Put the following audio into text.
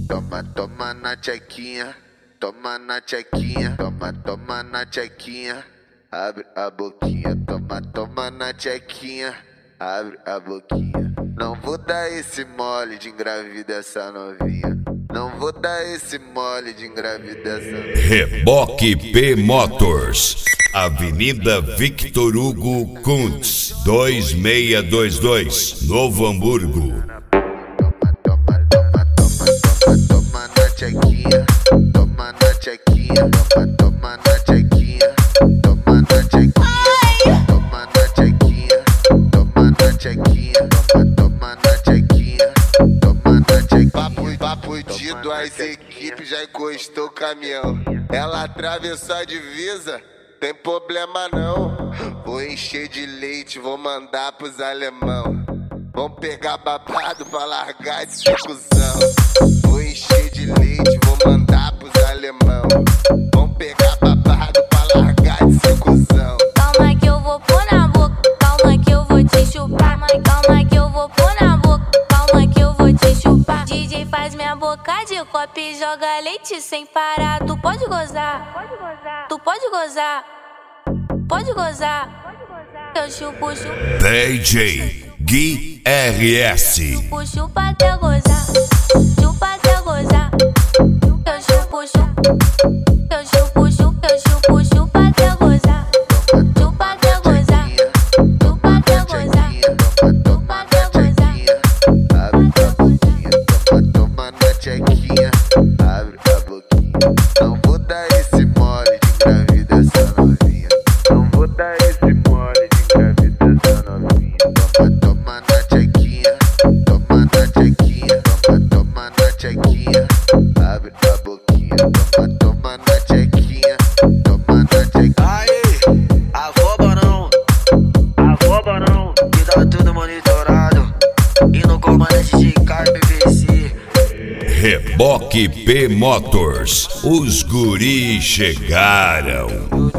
Toma, toma na tchequinha, toma na tchequinha, toma, toma na tchequinha, abre a boquinha, toma, toma na tchequinha, abre a boquinha. Não vou dar esse mole de engravidar essa novinha. Não vou dar esse mole de engravidar essa novinha. Reboque P Motors, Avenida Victor Hugo Kuntz, 2622, Novo Hamburgo. Toma na tchequinha, toma na tchequinha, toma na tchequinha, toma na tchequinha, toma na tchequinha, toma na tchequinha, toma na tchequinha, toma na tchequinha. Papo dito, as equipes já encostou o caminhão. Ela atravessou a divisa, tem problema não. Vou encher de leite, vou mandar pros alemão. Vão pegar babado pra largar esse cuzão. Vou encher de leite, vou mandar pros alemão. Vão pegar babado pra largar esse cuzão. Calma que eu vou pôr na boca, calma que eu vou te chupar. Calma que eu vou pôr na boca, calma que eu vou te chupar. DJ faz minha boca de copo e joga leite sem parar. Tu pode gozar, tu pode gozar, pode gozar. Eu chupo, chupo. DJ Gui RS. Chupo, chupa até gozar, chupa até gozar. Eu chupo, chupo. Eu chupo, chupo, eu chupo, chupa até gozar. Chupa até gozar, chupa até gozar, chupa até gozar. Abre a boquinha, toma na tchequinha, abre a boquinha. Não vou dar esse mole de engravidar essa novinha. Não vou dar esse mole de engravidar essa novinha. Toma na tchequinha, toma na tchequinha, toma na tchequinha, abre a boquinha. Toma na tchequinha, toma na tchequinha. Aí, avó Barão, que dá tudo monitorado. E no comandante de KBVC. Reboque P Motors, os guris chegaram.